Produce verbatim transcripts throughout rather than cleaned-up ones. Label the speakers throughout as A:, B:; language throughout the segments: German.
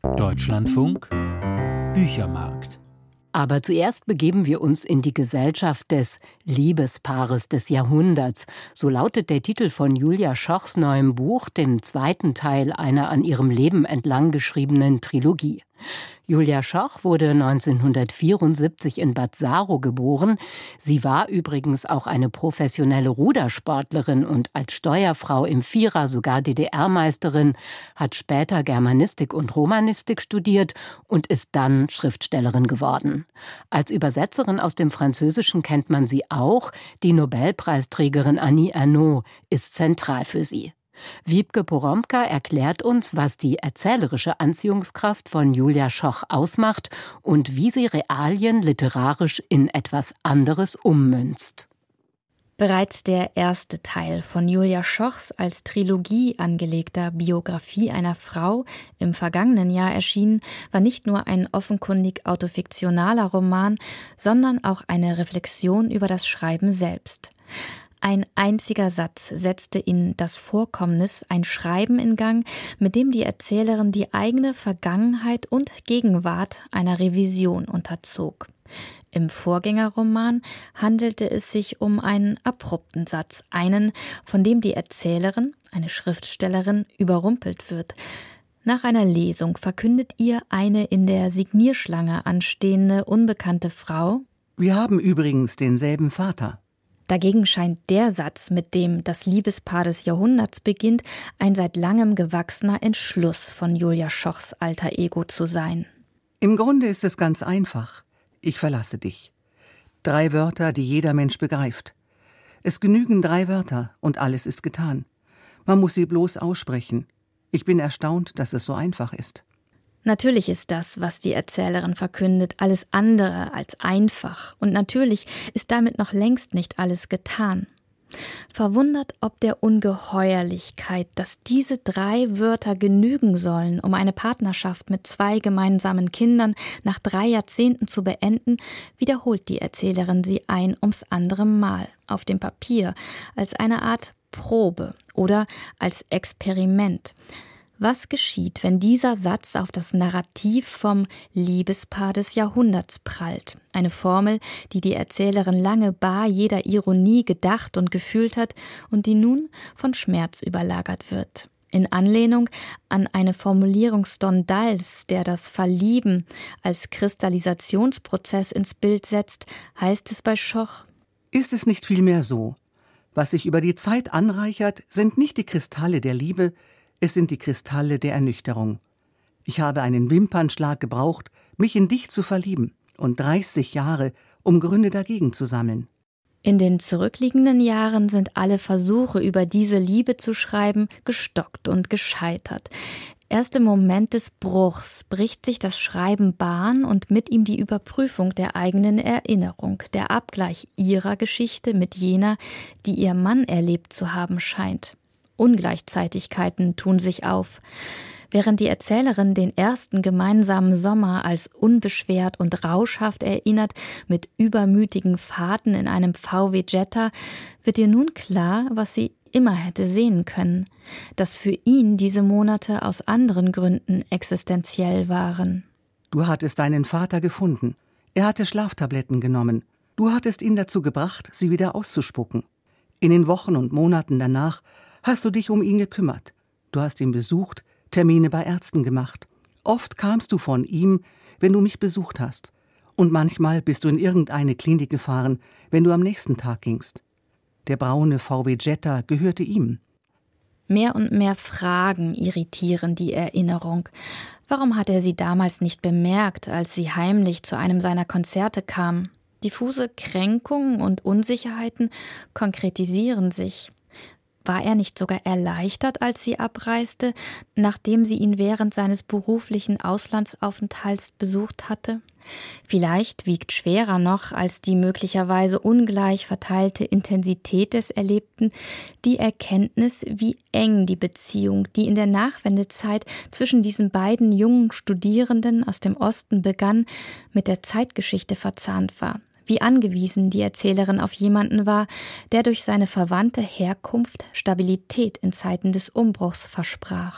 A: Deutschlandfunk Büchermarkt.
B: Aber zuerst begeben wir uns in die Gesellschaft des Liebespaares des Jahrhunderts. So lautet der Titel von Julia Schochs neuem Buch, dem zweiten Teil einer an ihrem Leben entlang geschriebenen Trilogie. Julia Schoch wurde neunzehnhundertvierundsiebzig in Bad Saro geboren. Sie war übrigens auch eine professionelle Rudersportlerin und als Steuerfrau im Vierer sogar D D R-Meisterin, hat später Germanistik und Romanistik studiert und ist dann Schriftstellerin geworden. Als Übersetzerin aus dem Französischen kennt man sie auch. Die Nobelpreisträgerin Annie Ernaux ist zentral für sie. Wiebke Poromka erklärt uns, was die erzählerische Anziehungskraft von Julia Schoch ausmacht und wie sie Realien literarisch in etwas anderes ummünzt.
C: Bereits der erste Teil von Julia Schochs als Trilogie angelegter Biografie einer Frau, im vergangenen Jahr erschienen, war nicht nur ein offenkundig autofiktionaler Roman, sondern auch eine Reflexion über das Schreiben selbst. Ein einziger Satz setzte in das Vorkommnis ein Schreiben in Gang, mit dem die Erzählerin die eigene Vergangenheit und Gegenwart einer Revision unterzog. Im Vorgängerroman handelte es sich um einen abrupten Satz, einen, von dem die Erzählerin, eine Schriftstellerin, überrumpelt wird. Nach einer Lesung verkündet ihr eine in der Signierschlange anstehende unbekannte Frau:
D: Wir haben übrigens denselben Vater.
C: Dagegen scheint der Satz, mit dem das Liebespaar des Jahrhunderts beginnt, ein seit langem gewachsener Entschluss von Julia Schochs alter Ego zu sein.
D: Im Grunde ist es ganz einfach. Ich verlasse dich. Drei Wörter, die jeder Mensch begreift. Es genügen drei Wörter und alles ist getan. Man muss sie bloß aussprechen. Ich bin erstaunt, dass es so einfach ist.
C: Natürlich ist das, was die Erzählerin verkündet, alles andere als einfach. Und natürlich ist damit noch längst nicht alles getan. Verwundert ob der Ungeheuerlichkeit, dass diese drei Wörter genügen sollen, um eine Partnerschaft mit zwei gemeinsamen Kindern nach drei Jahrzehnten zu beenden, wiederholt die Erzählerin sie ein ums andere Mal auf dem Papier, als eine Art Probe oder als Experiment. Was geschieht, wenn dieser Satz auf das Narrativ vom Liebespaar des Jahrhunderts prallt? Eine Formel, die die Erzählerin lange bar jeder Ironie gedacht und gefühlt hat und die nun von Schmerz überlagert wird. In Anlehnung an eine Formulierung Stendhals, der das Verlieben als Kristallisationsprozess ins Bild setzt, heißt es bei Schoch:
D: Ist es nicht vielmehr so? Was sich über die Zeit anreichert, sind nicht die Kristalle der Liebe, es sind die Kristalle der Ernüchterung. Ich habe einen Wimpernschlag gebraucht, mich in dich zu verlieben, und dreißig Jahre, um Gründe dagegen zu sammeln.
C: In den zurückliegenden Jahren sind alle Versuche, über diese Liebe zu schreiben, gestockt und gescheitert. Erst im Moment des Bruchs bricht sich das Schreiben Bahn und mit ihm die Überprüfung der eigenen Erinnerung, der Abgleich ihrer Geschichte mit jener, die ihr Mann erlebt zu haben scheint. Ungleichzeitigkeiten tun sich auf. Während die Erzählerin den ersten gemeinsamen Sommer als unbeschwert und rauschhaft erinnert, mit übermütigen Fahrten in einem V W Jetta, wird ihr nun klar, was sie immer hätte sehen können, dass für ihn diese Monate aus anderen Gründen existenziell waren.
D: Du hattest deinen Vater gefunden. Er hatte Schlaftabletten genommen. Du hattest ihn dazu gebracht, sie wieder auszuspucken. In den Wochen und Monaten danach hast du dich um ihn gekümmert. Du hast ihn besucht, Termine bei Ärzten gemacht. Oft kamst du von ihm, wenn du mich besucht hast. Und manchmal bist du in irgendeine Klinik gefahren, wenn du am nächsten Tag gingst. Der braune V W Jetta gehörte ihm.
C: Mehr und mehr Fragen irritieren die Erinnerung. Warum hat er sie damals nicht bemerkt, als sie heimlich zu einem seiner Konzerte kam? Diffuse Kränkungen und Unsicherheiten konkretisieren sich. War er nicht sogar erleichtert, als sie abreiste, nachdem sie ihn während seines beruflichen Auslandsaufenthalts besucht hatte? Vielleicht wiegt schwerer noch als die möglicherweise ungleich verteilte Intensität des Erlebten die Erkenntnis, wie eng die Beziehung, die in der Nachwendezeit zwischen diesen beiden jungen Studierenden aus dem Osten begann, mit der Zeitgeschichte verzahnt war. Wie angewiesen die Erzählerin auf jemanden war, der durch seine verwandte Herkunft Stabilität in Zeiten des Umbruchs versprach.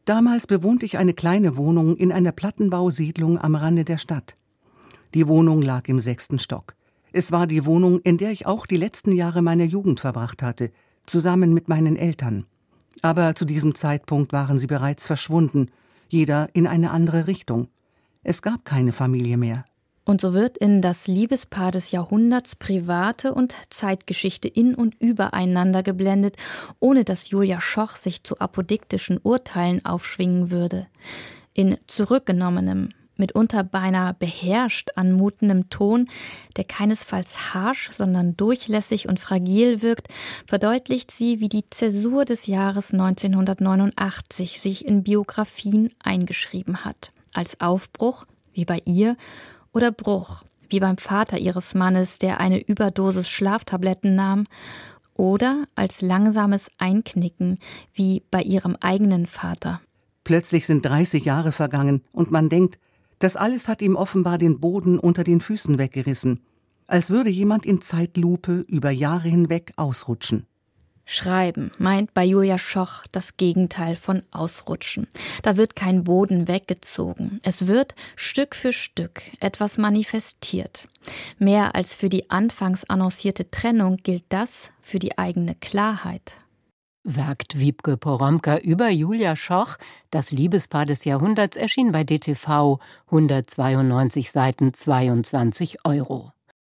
D: Damals bewohnte ich eine kleine Wohnung in einer Plattenbausiedlung am Rande der Stadt. Die Wohnung lag im sechsten Stock. Es war die Wohnung, in der ich auch die letzten Jahre meiner Jugend verbracht hatte, zusammen mit meinen Eltern. Aber zu diesem Zeitpunkt waren sie bereits verschwunden, jeder in eine andere Richtung. Es gab keine Familie mehr.
C: Und so wird in das Liebespaar des Jahrhunderts private und Zeitgeschichte in- und übereinander geblendet, ohne dass Julia Schoch sich zu apodiktischen Urteilen aufschwingen würde. In zurückgenommenem, mitunter beinahe beherrscht anmutendem Ton, der keinesfalls harsch, sondern durchlässig und fragil wirkt, verdeutlicht sie, wie die Zäsur des Jahres neunzehnhundertneunundachtzig sich in Biografien eingeschrieben hat. Als Aufbruch, wie bei ihr, oder Bruch, wie beim Vater ihres Mannes, der eine Überdosis Schlaftabletten nahm, oder als langsames Einknicken, wie bei ihrem eigenen Vater.
D: Plötzlich sind dreißig Jahre vergangen und man denkt, das alles hat ihm offenbar den Boden unter den Füßen weggerissen, als würde jemand in Zeitlupe über Jahre hinweg ausrutschen.
C: Schreiben meint bei Julia Schoch das Gegenteil von Ausrutschen. Da wird kein Boden weggezogen. Es wird Stück für Stück etwas manifestiert. Mehr als für die anfangs annoncierte Trennung gilt das für die eigene Klarheit.
B: Sagt Wiebke Poromka über Julia Schoch. Das Liebespaar des Jahrhunderts erschien bei D T V, hundertzweiundneunzig Seiten, zweiundzwanzig Euro.